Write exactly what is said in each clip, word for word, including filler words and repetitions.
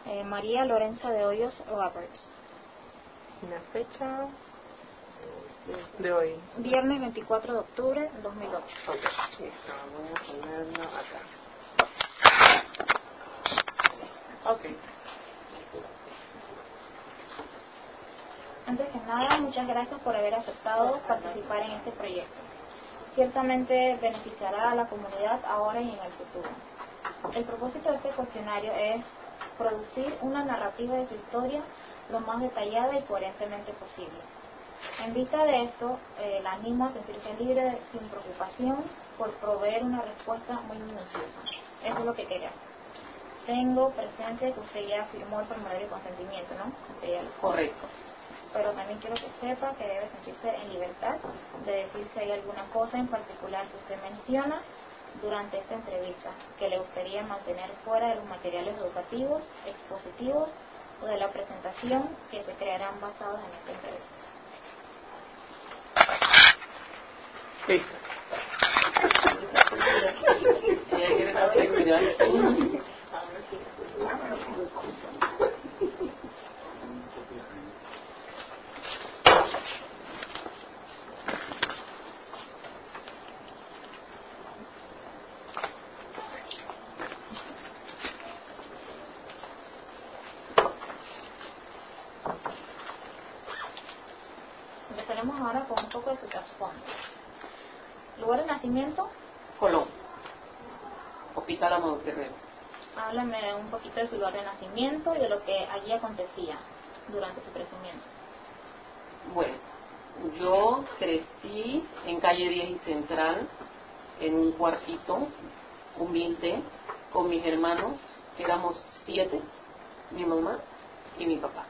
eh, María Lorenza de Hoyos Roberts. La fecha de hoy. Viernes veinticuatro de octubre de dos mil ocho. Ok, listo, vamos a ponerlo acá. Ok. Antes que nada, muchas gracias por haber aceptado participar en este proyecto. Ciertamente beneficiará a la comunidad ahora y en el futuro. El propósito de este cuestionario es producir una narrativa de su historia lo más detallada y coherentemente posible. En vista de esto, eh, la animo a sentirse libre, sin preocupación, por proveer una respuesta muy minuciosa. Eso es lo que queremos. Tengo presente que usted ya firmó el formulario de consentimiento, ¿no? Usted ya lo... Correcto. Pero también quiero que sepa que debe sentirse en libertad de decir si hay alguna cosa en particular que usted menciona durante esta entrevista que le gustaría mantener fuera de los materiales educativos, expositivos o de la presentación que se crearán basados en esta entrevista. Sí. Empezaremos ahora con un poco de su trasfondo. ¿Lugar de nacimiento? Colón. Hospital Amador Guerrero. Háblame un poquito de su lugar de nacimiento y de lo que allí acontecía durante su crecimiento. Bueno, yo crecí en calle diez y Central, en un cuartito humilde, con mis hermanos. Éramos siete, mi mamá y mi papá.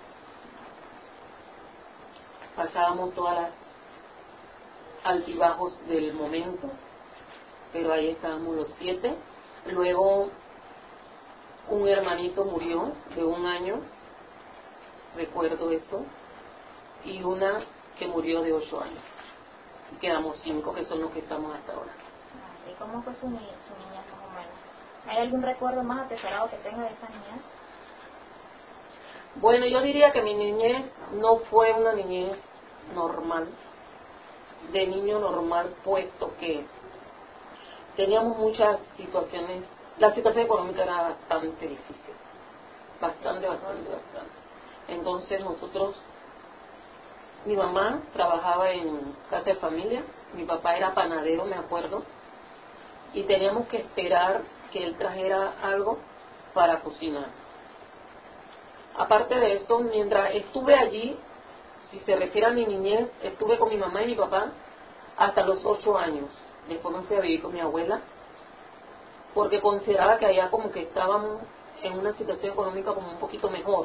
Pasábamos todas las altibajos del momento, pero ahí estábamos los siete. Luego un hermanito murió de un año, recuerdo eso, y una que murió de ocho años. Y quedamos cinco, que son los que estamos hasta ahora. ¿Y cómo fue su, ni su niñez más o menos? ¿Hay algún recuerdo más atesorado que tenga de esa niñez? Bueno, yo diría que mi niñez no fue una niñez normal, de niño normal, puesto que teníamos muchas situaciones. La situación económica era bastante difícil, bastante, bastante, bastante. Entonces nosotros, mi mamá trabajaba en casa de familia, mi papá era panadero, me acuerdo, y teníamos que esperar que él trajera algo para cocinar. Aparte de eso, mientras estuve allí, si se refiere a mi niñez, estuve con mi mamá y mi papá hasta los ocho años. Después me fui a vivir con mi abuela, porque consideraba que allá como que estábamos en una situación económica como un poquito mejor.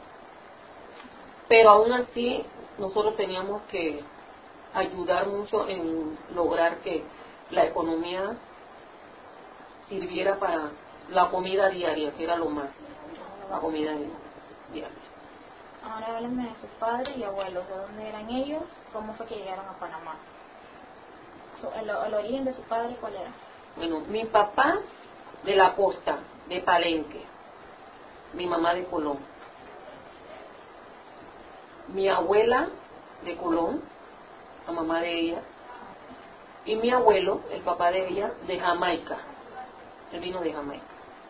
Pero aún así, nosotros teníamos que ayudar mucho en lograr que la economía sirviera para la comida diaria, que era lo más, la comida diaria. Ahora háblenme de sus padres y abuelos, ¿de dónde eran ellos? ¿Cómo fue que llegaron a Panamá? ¿El, el origen de su padre cuál era? Bueno, mi papá de la costa, de Palenque, mi mamá de Colón. Mi abuela de Colón, la mamá de ella, y mi abuelo, el papá de ella, de Jamaica. Él vino de Jamaica.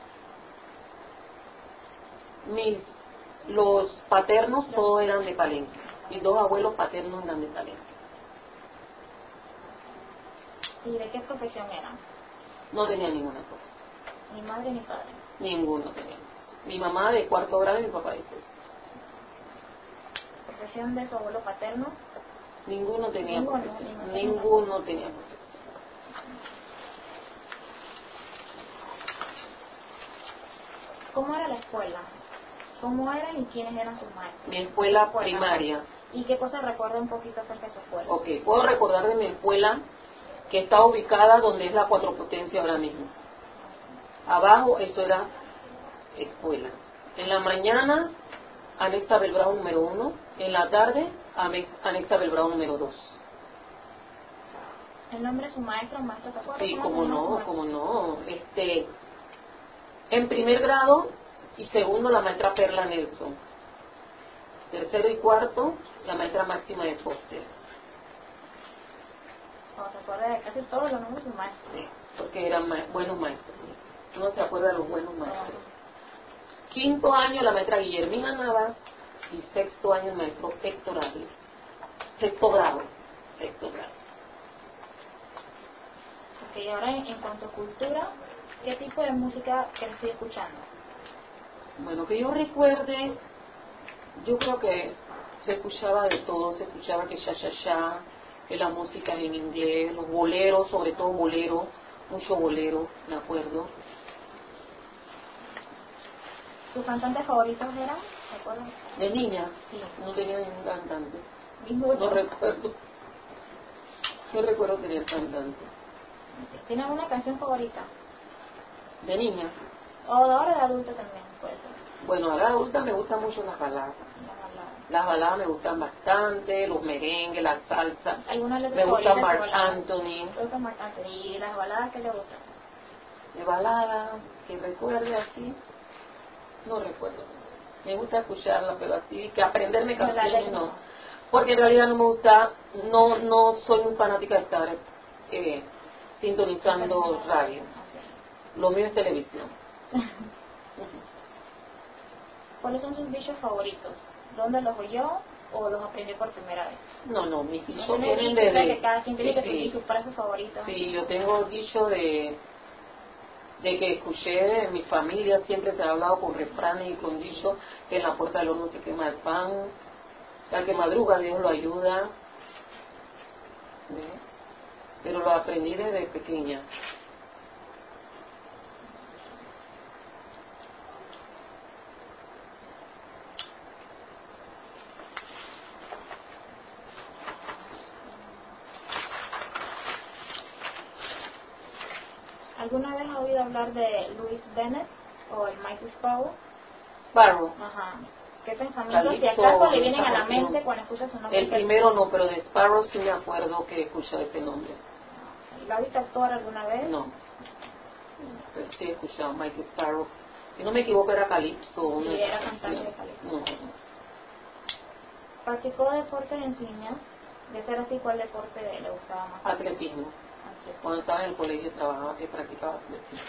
Mis, los paternos todos eran de Palenque. Mis dos abuelos paternos eran de Palenque. ¿Y de qué profesión eran? No tenían ninguna profesión. Ni madre ni padre. Ninguno teníamos. Mi mamá de cuarto grado y mi papá de sexto. ¿Profesión de su abuelo paterno? Ninguno tenía Ninguno, profesión. ninguno. Ninguno tenía profesión. ¿Cómo era la escuela? ¿Cómo eran y quiénes eran sus maestros? Mi escuela primaria. ¿Y qué cosa recuerda un poquito acerca de su escuela? Ok, puedo recordar de mi escuela que está ubicada donde es la Cuatro Potencia ahora mismo. Abajo eso era escuela. En la mañana, anexa Belbrado número uno. En la tarde, anexa Belbrado número dos. ¿El nombre de su maestro o maestro se acuerda? Sí, como no, como no. Este, en primer grado y segundo la maestra Perla Nelson. Tercero y cuarto, la maestra Máxima de Foster. Cuando se acuerda de casi todos los nombres de sus maestros. Sí, porque eran ma buenos maestros. Uno se acuerda de los buenos maestros. Quinto año, la maestra Guillermina Navas, y sexto año, el maestro Héctor Ávila. Sexto grado. Sexto grado. Ok, ahora en, en cuanto a cultura, ¿qué tipo de música crecí escuchando? Bueno, que yo recuerde, yo creo que se escuchaba de todo, se escuchaba que ya, ya, ya, que la música en inglés, los boleros, sobre todo boleros, mucho bolero, me acuerdo. ¿Sus cantantes favoritos eran? ¿Se acuerdan? De niña, Sí. no tenía ningún cantante. Ninguno. No recuerdo. No recuerdo tener cantante. ¿Tiene alguna canción favorita? De niña. O de ahora de adulta también, puede ser. Bueno, ahora de adulta me gustan mucho las baladas. La balada. Las baladas me gustan bastante, los merengues, la salsa. ¿Alguna letra Me gusta favorita de Marc balada? Anthony. Me gusta Marc Anthony. ¿Y las baladas qué le gustan? De balada, que recuerde así, no recuerdo. Me gusta escucharla, pero así, que aprenderme No, la canciones letra no. no. Porque en realidad no me gusta, no no soy muy fanática de estar eh, sintonizando radio. Lo mío es televisión. ¿Cuáles son sus dichos favoritos? ¿Dónde los oyó o los aprendió por primera vez? No, no, mis ¿No dichos tiene vienen dichos desde... que cada quien tiene sí, que sí. su frase favorita? Sí, yo tengo dicho de de que escuché en mi familia, siempre se ha hablado con refranes y con dichos, que en la puerta del horno se quema el pan, al que madruga Dios lo ayuda. ¿Ve? Pero lo aprendí desde pequeña. ¿Alguna vez ha oído hablar de Louis Bennett o el Michael Sparrow? Sparrow. Ajá. ¿Qué pensamientos, si Calypso, acaso, le vienen a la canción. mente cuando escucha su nombre? El primero no, pero de Sparrow sí me acuerdo que he escuchado ese nombre. ¿Lo ha visto actuar alguna vez? No, pero sí he escuchado Michael Sparrow. Si no me equivoco era Calypso. Sí, una era canción. cantante de Calypso. No, no. ¿Practicó deportes en su niñez? De ser así, ¿cuál deporte le gustaba más? Atletismo. Atletismo. Cuando estaba en el colegio trabajaba, he practicado atletismo.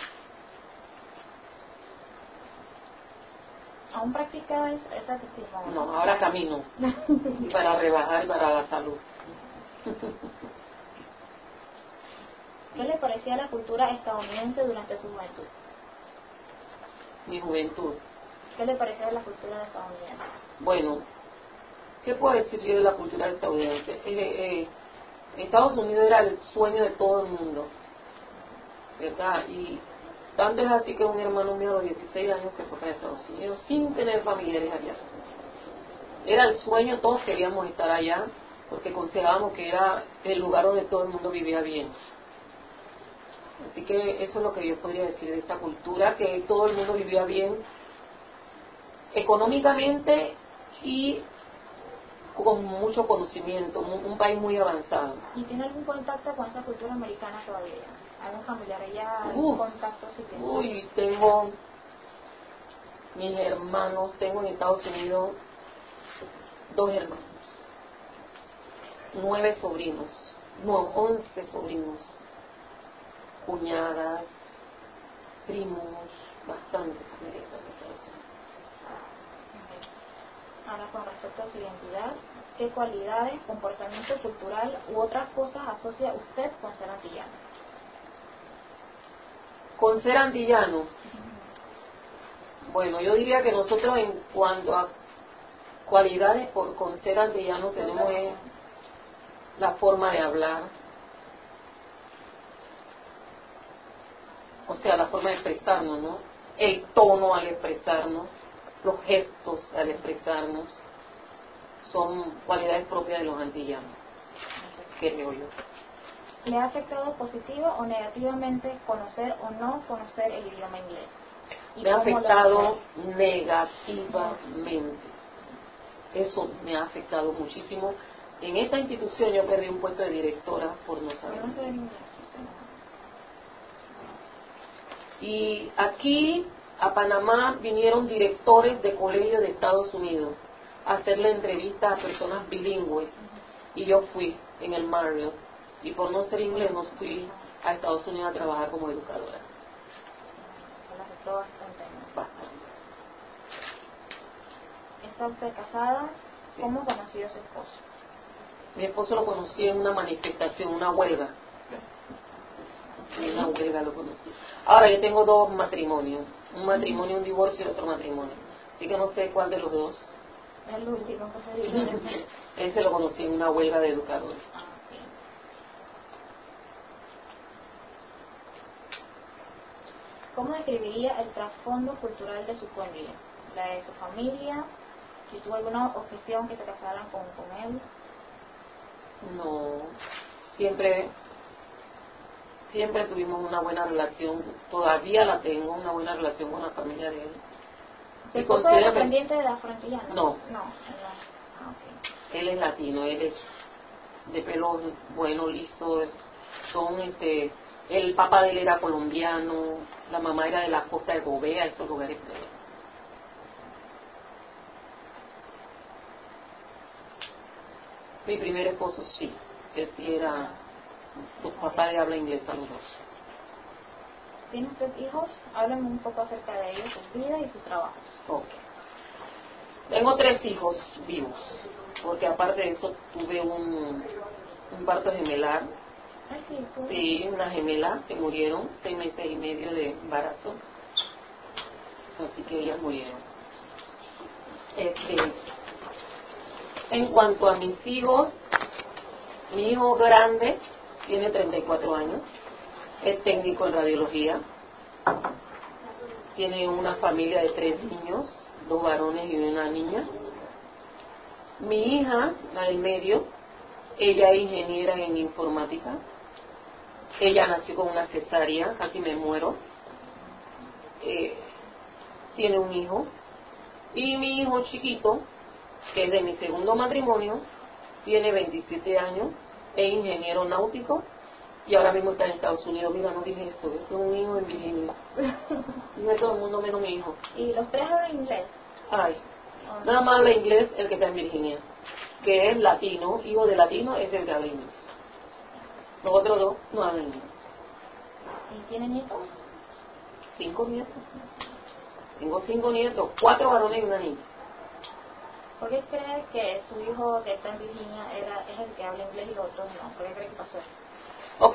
¿Aún practica ese ese atletismo? No, ahora camino. Y para rebajar y para la salud. ¿Qué le parecía la cultura estadounidense durante su juventud? Mi juventud. ¿Qué le parecía de la cultura estadounidense? Bueno, ¿qué puedo decir yo de la cultura estadounidense? Eh, eh, Estados Unidos era el sueño de todo el mundo, ¿verdad? Y tanto es así que un hermano mío a los dieciséis años se fue para Estados Unidos sin tener familiares allá. Era el sueño, todos queríamos estar allá porque considerábamos que era el lugar donde todo el mundo vivía bien. Así que eso es lo que yo podría decir de esta cultura, que todo el mundo vivía bien económicamente y con mucho conocimiento, un, un país muy avanzado. ¿Y tiene algún contacto con esa cultura americana todavía? ¿Algún familiar allá? ¿Algún Uf, contacto? Si tiene? uy, tengo mis hermanos, tengo en Estados Unidos dos hermanos, nueve sobrinos, no, once sobrinos, cuñadas, primos, bastante familia en Estados Unidos. Ahora, con respecto a su identidad, ¿qué cualidades, comportamiento cultural u otras cosas asocia usted con ser antillano? Con ser antillano, bueno, yo diría que nosotros en cuanto a cualidades por con ser antillano tenemos es la forma de hablar, o sea, la forma de expresarnos, ¿no? El tono al expresarnos, los gestos al expresarnos, son cualidades propias de los antillanos, creo yo. ¿Le ha afectado positivo o negativamente conocer o no conocer el idioma inglés? ¿Y Me ha cómo lo afectado hace? negativamente. Eso me ha afectado muchísimo. En esta institución yo perdí un puesto de directora por no saber Yo no sé inglés. inglés. Y aquí a Panamá vinieron directores de colegios de Estados Unidos a hacerle entrevistas a personas bilingües. Y yo fui en el Marriott. Y por no ser inglés no fui a Estados Unidos a trabajar como educadora. Se la afectó bastante, ¿no? Bastante. ¿Está usted casada? ¿Cómo conoció a su esposo? Mi esposo lo conocí en una manifestación, una huelga. En una huelga lo conocí. Ahora yo tengo dos matrimonios. Un matrimonio, un divorcio y otro matrimonio. Así que no sé cuál de los dos. El último que se dijo. Ese lo conocí en una huelga de educadores. Ah, ok. ¿Cómo describiría el trasfondo cultural de su cónyuge? La de su familia, si tuvo alguna objeción que se casaran con, con él. No, siempre, siempre tuvimos una buena relación, todavía la tengo, una buena relación con la familia de él. ¿Se Y esposo considero es que descendiente de la frontillana? No. No, él no. Ah, ok. él es latino, él es de pelo bueno, liso, son este, el papá de él era colombiano, la mamá era de la costa de Gobea, esos lugares. Mi primer esposo sí, él sí era, su papá de habla inglesa los dos. ¿Tiene usted hijos? Háblame un poco acerca de ellos, su vida y su trabajo. Ok. Tengo tres hijos vivos, porque aparte de eso tuve un, un parto gemelar. Ay, sí, tú. Sí, una gemela que murieron, seis meses y medio de embarazo. Así que ellas murieron. Este, en cuanto a mis hijos, mi hijo grande tiene treinta y cuatro años, es técnico en radiología, tiene una familia de tres niños, dos varones y una niña. Mi hija, la del medio, ella es ingeniera en informática. Ella nació con una cesárea, casi me muero. Eh, tiene un hijo. Y mi hijo chiquito, que es de mi segundo matrimonio, tiene veintisiete años, es ingeniero náutico y ahora mismo está en Estados Unidos. Mira, no dije eso, yo tengo un hijo en Virginia. Dije todo el mundo menos mi hijo. ¿Y los tres hablan inglés? Ay, ¿O no? nada más habla inglés el que está en Virginia, que es latino, hijo de latino es el que habla inglés. Los otros dos no hablan inglés. ¿Y tiene nietos? Cinco nietos. Tengo cinco nietos, cuatro varones y una niña. ¿Por qué cree que su hijo que está en Virginia era, es el que habla inglés y los otros no? ¿Por qué cree que pasó eso? Ok.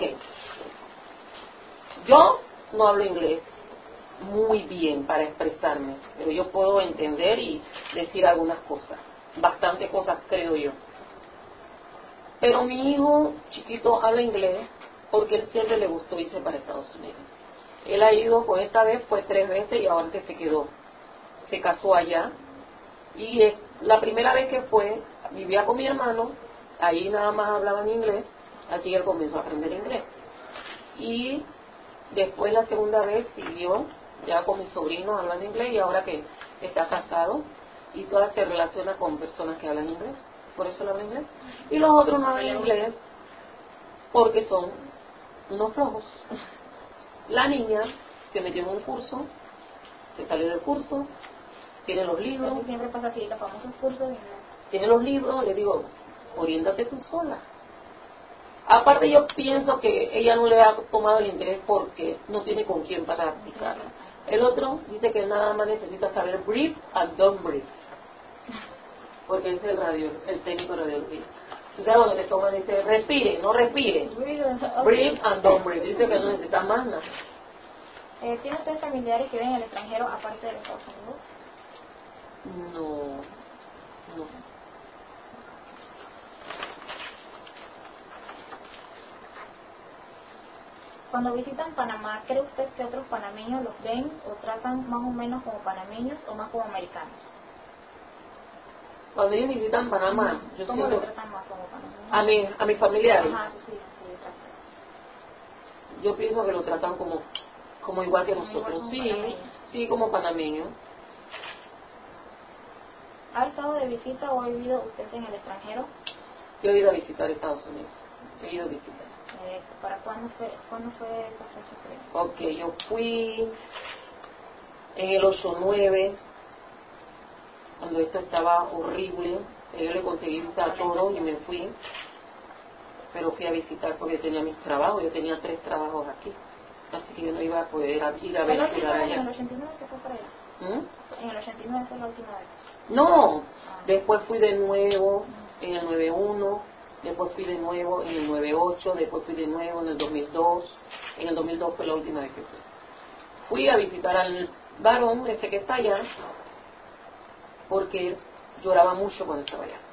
Yo no hablo inglés muy bien para expresarme, pero yo puedo entender y decir algunas cosas. Bastantes cosas, creo yo. Pero mi hijo chiquito habla inglés porque él siempre le gustó irse para Estados Unidos. Él ha ido, pues esta vez fue tres veces y ahora que se quedó. Se casó allá. Y eh, la primera vez que fue, vivía con mi hermano, ahí nada más hablaban inglés, así él comenzó a aprender inglés. Y después la segunda vez siguió ya con mis sobrinos hablando inglés y ahora que está casado y toda se relaciona con personas que hablan inglés, por eso él habla inglés. Y los otros no hablan inglés porque son unos flojos. La niña se metió en un curso, se salió del curso, tiene los libros, Eso siempre pasa así, los famosos cursos de inglés. tiene los libros, le digo, oriéntate tú sola. Aparte yo pienso que ella no le ha tomado el interés porque no tiene con quién para practicar. El otro dice que nada más necesita saber breathe and don't breathe, porque es el radio, el técnico de radiología. O sea, cuando te toman dice, respire, no respire, breathe and don't breathe, dice que no necesita más nada. Eh, ¿Tiene usted familiares que viven en el extranjero aparte de los Estados Unidos? No, no. Cuando visitan Panamá, ¿cree usted que otros panameños los ven o tratan más o menos como panameños o más como americanos? Cuando ellos visitan Panamá, yo ¿Cómo siento lo tratan más como panameños? a mi, a mis familiares, Ajá, sí, sí, exacto. yo pienso que lo tratan como, como igual que Como igual nosotros, como sí, panameños. sí, como panameños. ¿Ha estado de visita o ha vivido usted en el extranjero? Yo he ido a visitar Estados Unidos, he ido a visitar. Eh, ¿Para cuándo fue, cuándo fue esa fecha? Creo? Ok, yo fui En el ocho nueve, cuando esto estaba horrible, yo le conseguí visa a todos y me fui. Pero fui a visitar porque tenía mis trabajos, yo tenía tres trabajos aquí. Así que yo no iba a poder ir a visitar allá. ¿En el ochenta y nueve se fue para allá? ¿Mm? ¿En el ochenta y nueve fue la última vez? No, Ah. después fui de nuevo en el noventa y uno, después fui de nuevo en el noventa y ocho, después fui de nuevo en el dos mil dos. En el dos mil dos fue la última vez que fui. Fui a visitar al varón ese que está allá porque él lloraba mucho cuando estaba allá.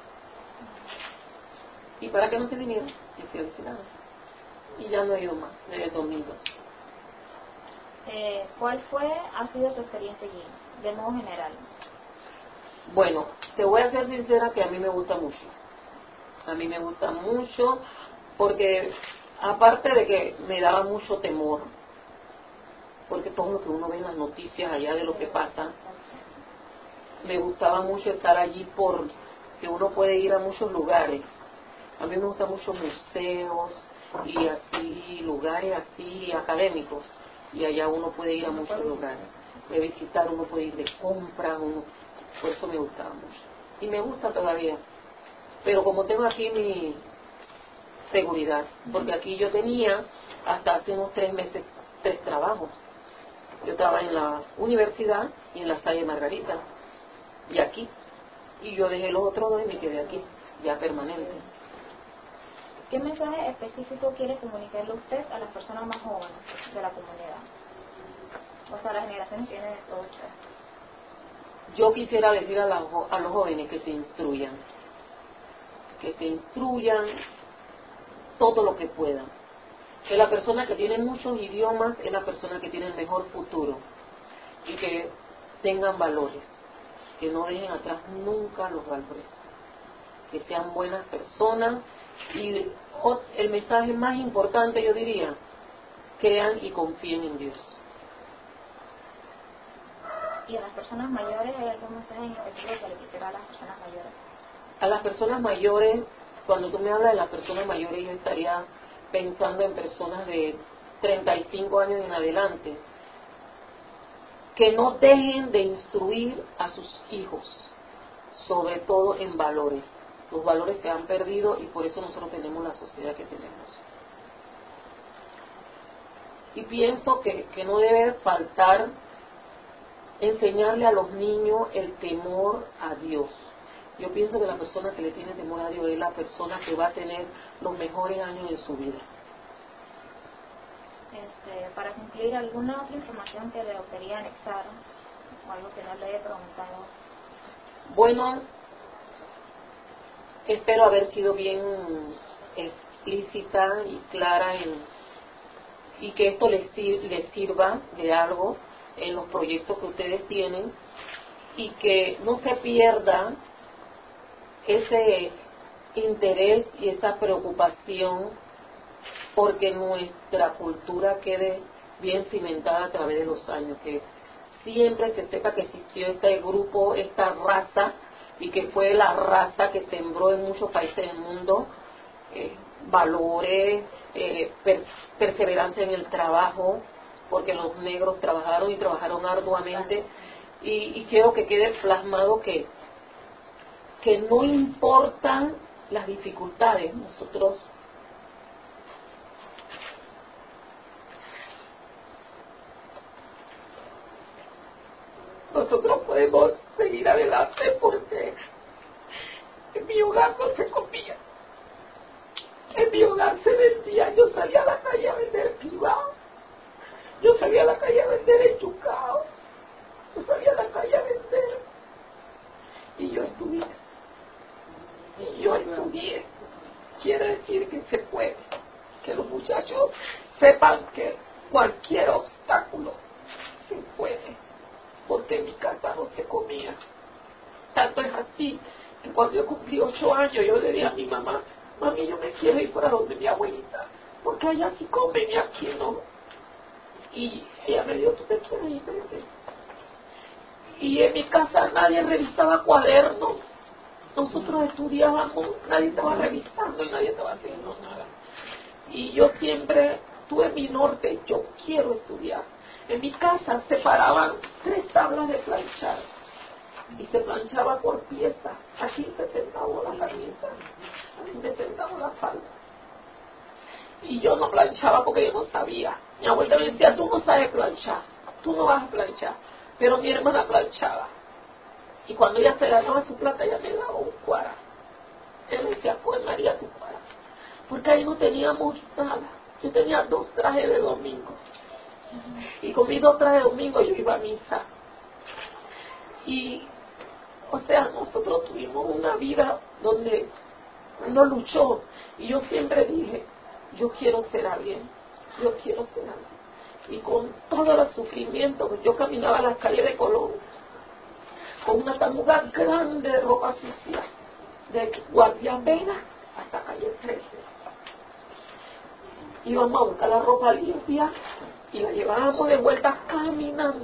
Y para que no se viniera, y fui a visitar. Y ya no he ido más, desde el dos mil dos. Eh, ¿Cuál fue, ha sido su experiencia allí, de modo general? Bueno, te voy a ser sincera que a mí me gusta mucho. A mí me gusta mucho porque, aparte de que me daba mucho temor, porque todo lo que uno ve en las noticias allá de lo que pasa, me gustaba mucho estar allí porque uno puede ir a muchos lugares. A mí me gustan mucho museos y así, lugares así académicos. Y allá uno puede ir a muchos lugares. De visitar, uno puede ir de compras, uno, por eso me gustaba mucho. Y me gusta todavía. Pero como tengo aquí mi seguridad, porque aquí yo tenía hasta hace unos tres meses tres trabajos. Yo estaba en la universidad y en la calle Margarita, y aquí. Y yo dejé los otros dos y me quedé aquí, ya permanente. ¿Qué mensaje específico quiere comunicarle usted a las personas más jóvenes de la comunidad? O sea, las generaciones que vienen de todos ustedes. Yo quisiera decir a, la, a los jóvenes que se instruyan, que se instruyan todo lo que puedan. Que la persona que tiene muchos idiomas es la persona que tiene el mejor futuro. Y que tengan valores, que no dejen atrás nunca los valores. Que sean buenas personas. Y el mensaje más importante, yo diría, crean y confíen en Dios. ¿Y a las personas mayores hay algún mensaje en específico que le quisiera a las personas mayores? A las personas mayores, cuando tú me hablas de las personas mayores, yo estaría pensando en personas de treinta y cinco años en adelante, que no dejen de instruir a sus hijos, sobre todo en valores. Los valores se han perdido y por eso nosotros tenemos la sociedad que tenemos. Y pienso que, que no debe faltar enseñarle a los niños el temor a Dios. Yo pienso que la persona que le tiene temor a Dios es la persona que va a tener los mejores años de su vida. Este, para concluir, ¿alguna otra información que le gustaría anexar o algo que no le haya preguntado? Bueno, espero haber sido bien explícita y clara en, y que esto les, les sirva de algo en los proyectos que ustedes tienen y que no se pierda ese interés y esa preocupación porque nuestra cultura quede bien cimentada a través de los años, que siempre se sepa que existió este grupo, esta raza, y que fue la raza que sembró en muchos países del mundo eh, valores, eh, per, perseverancia en el trabajo, porque los negros trabajaron y trabajaron arduamente, y, y quiero que quede plasmado que, que no importan las dificultades, nosotros nosotros podemos seguir adelante porque en mi hogar no se comía, en mi hogar se vendía. Yo salía a la calle a vender pibao, yo salía a la calle a vender echucao, yo salía a la calle a vender, y yo estudié, y yo estudié. Quiere decir que se puede, que los muchachos sepan que cualquier obstáculo se puede, porque en mi casa no se comía. Tanto es así que cuando yo cumplí ocho años yo le dije a mi mamá: mami, yo me quiero ir para donde mi abuelita, porque allá sí comen y aquí no. Y ella me dijo: ¿tú te quieres ir? Y en mi casa nadie revisaba cuadernos, nosotros estudiábamos, nadie estaba revisando y nadie estaba haciendo nada. Y yo siempre tuve mi norte: yo quiero estudiar. En mi casa se paraban tres tablas de planchar y se planchaba por pieza, a quince centavos la camisa, a quince centavos la falda. Y yo no planchaba porque yo no sabía. Mi abuela me decía, tú no sabes planchar, tú no vas a planchar. Pero mi hermana planchaba. Y cuando ella se ganaba su plata, ella me daba un cuara. Ella me decía, pues María, tu cuara. Porque ahí no teníamos nada. Yo tenía dos trajes de domingo. Y con mis dos trajes de domingo yo iba a misa. Y, o sea, nosotros tuvimos una vida donde uno luchó. Y yo siempre dije, yo quiero ser alguien. Yo quiero ser alguien. Y con todo el sufrimiento, yo caminaba a las calles de Colón con una tamuga grande de ropa sucia, de Guardiapena hasta calle trece. Íbamos a buscar la ropa limpia y la llevábamos de vuelta caminando.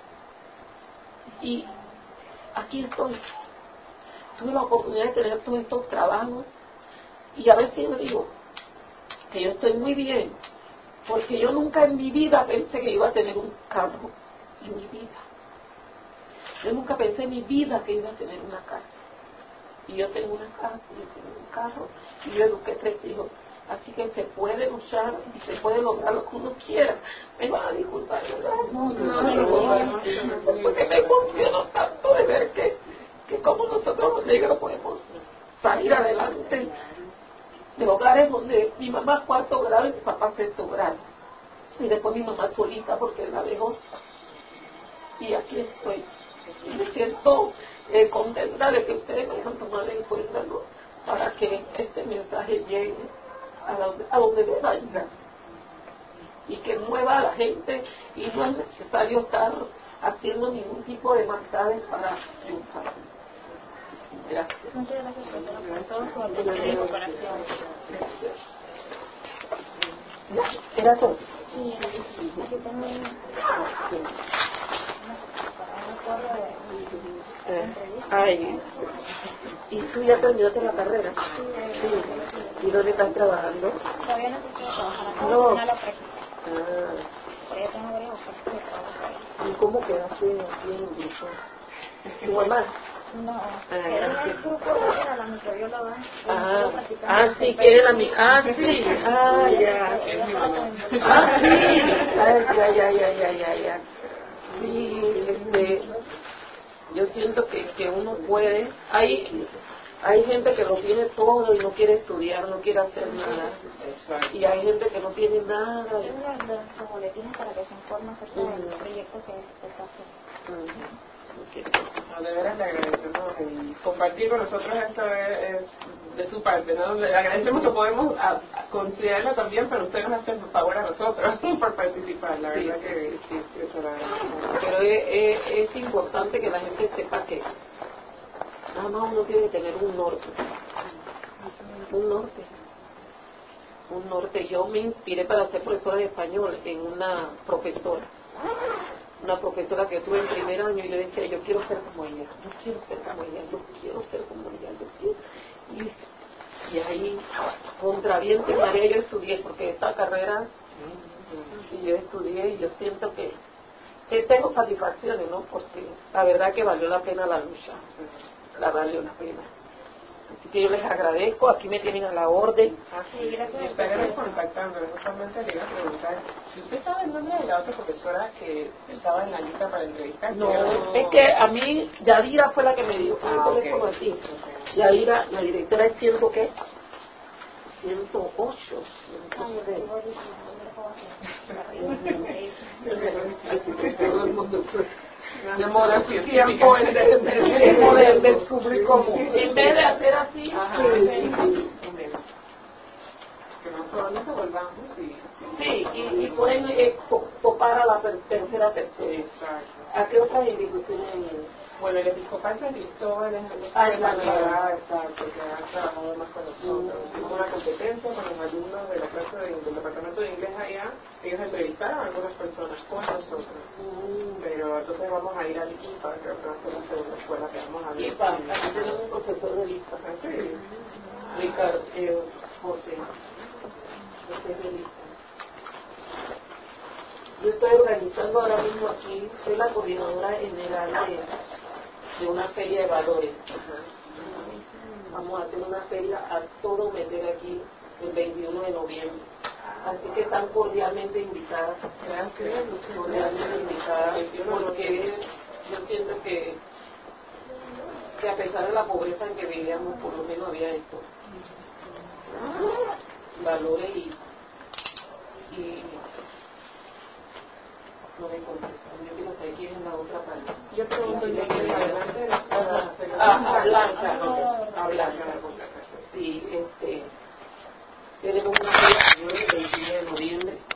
Y aquí estoy. Tuve la oportunidad de tener todos estos trabajos y a veces yo digo que yo estoy muy bien, porque yo nunca en mi vida pensé que iba a tener un carro en mi vida. Yo nunca pensé en mi vida que iba a tener una casa. Y yo tengo una casa, yo tengo un carro, y yo eduqué tres hijos. Así que se puede luchar y se puede lograr lo que uno quiera. Me van a disculpar, ¿verdad? No, no, no, no, porque me emociono tanto de ver que, que como nosotros los negros podemos salir adelante de hogares donde mi mamá cuarto grado y mi papá sexto grado. Y después mi mamá solita porque la dejó. Y aquí estoy. Y me siento eh, contenta de que ustedes me hayan tomado en cuenta, ¿no? Para que este mensaje llegue a, la, a donde deba llegar y que mueva a la gente, y no es necesario estar haciendo ningún tipo de maldades para triunfar. Gracias. Muchas gracias por todo su atención y cooperación. ¿Era todo? Sí, aquí tengo un Eh, ay, ¿y tú ya terminaste la carrera? Sí. ¿Y dónde estás trabajando? Todavía no estoy trabajar acá, No. terminar la práctica. Ah. Pero ya tengo varias ofertas de trabajo. ¿Y cómo quedaste aquí en el grupo? ¿Tu mamá? No, Ah, era el grupo era la microbióloga. Ah, ah, sí, que era mi... Ah, sí, ah, ya. Ah, sí, ah, ya, ya, ya, ya, ya, ya. Sí, este... Yo siento que, que uno puede, hay hay gente que lo tiene todo y no quiere estudiar, no quiere hacer nada. Y hay gente que no tiene nada. Es una de los boletines para que se informe acerca del proyecto que se está haciendo. Okay. No, de veras le agradecemos y compartir con nosotros esto es, es de su parte, ¿no? Le agradecemos que podemos a, a considerarlo también, pero usted nos hace un favor a nosotros por participar, la verdad sí, que sí, sí, eso lo agradecemos. Pero es, es, es importante que la gente sepa que nada más uno tiene que tener un norte, un norte, un norte. Yo me inspiré para ser profesora de español en una profesora. Una profesora que tuve en primer año y le decía, yo quiero ser como ella, yo quiero ser como ella, yo quiero ser como ella, yo quiero. Y, y ahí, contra viento y marea, yo estudié, porque esta carrera, y yo estudié y yo siento que, que tengo satisfacciones, ¿no? Porque la verdad que valió la pena la lucha, la valió la pena. Así que yo les agradezco, aquí me tienen a la orden. Así, gracias. Estaremos contactando, justamente le iba a preguntar, si usted sabe el nombre de la otra profesora que estaba en la lista para entrevistar. No, no, es que a mí, Yadira fue la que me dio ah, el teléfono okay. así. Okay. Yadira, la directora es ciento, ¿qué? ciento ocho. Todo el mundo demora su tiempo en de descubrir cómo. En vez de hacer así, ajá, que no probablemente volvamos y sí, y, y pueden eh, topar a la tercera persona. Exacto. ¿A qué otras instituciones vienen? Bueno, el episcopal San Cristóbal es ah, es la nueva, exacto, que ha trabajado más con nosotros. Hubo una competencia con los alumnos de la clase de, del departamento de inglés allá, ellos entrevistaron a algunas personas con nosotros. Mm. Pero entonces vamos a ir al I P A, creo que va a ser la segunda escuela que vamos a ver. I P A, aquí tenemos un profesor de I P A. ¿Ah, sí? Ricardo, eh, José. José de I P A. yo estoy organizando ahora mismo aquí, soy la coordinadora general de, de una feria de valores. Vamos a hacer una feria a todo meter aquí el veintiuno de noviembre. Así que están cordialmente invitadas, cordialmente invitadas, porque yo siento que, que a pesar de la pobreza en que vivíamos, por lo menos había esto, valores y, y no me contestan. Yo quiero saber quién es la otra parte. Yo pregunto ya que adelante a, a Blanca, a Blanca. Sí, este, tenemos una feria el veintiuno de noviembre.